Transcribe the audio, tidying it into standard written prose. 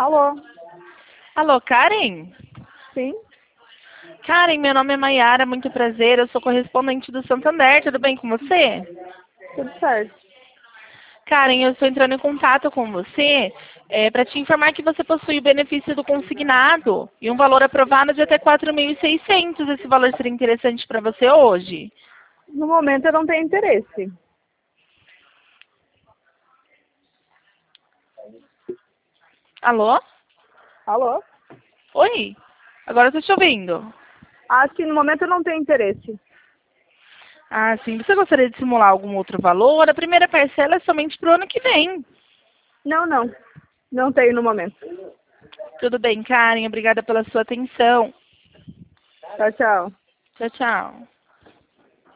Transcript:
Alô? Alô, Karen? Sim? Karen, meu nome é Maiara, muito prazer, eu sou correspondente do Santander, tudo bem com você? Tudo certo. Karen, eu estou entrando em contato com você para te informar que você possui o benefício do consignado e um valor aprovado de até 4.600. Esse valor seria interessante para você hoje? No momento eu não tenho interesse. Alô? Alô? Oi? Agora eu estou te ouvindo. Acho que no momento eu não tenho interesse. Ah, sim. Você gostaria de simular algum outro valor? A primeira parcela é somente para o ano que vem. Não, não. Não tenho no momento. Tudo bem, Karen. Obrigada pela sua atenção. Tchau, tchau. Tchau, tchau.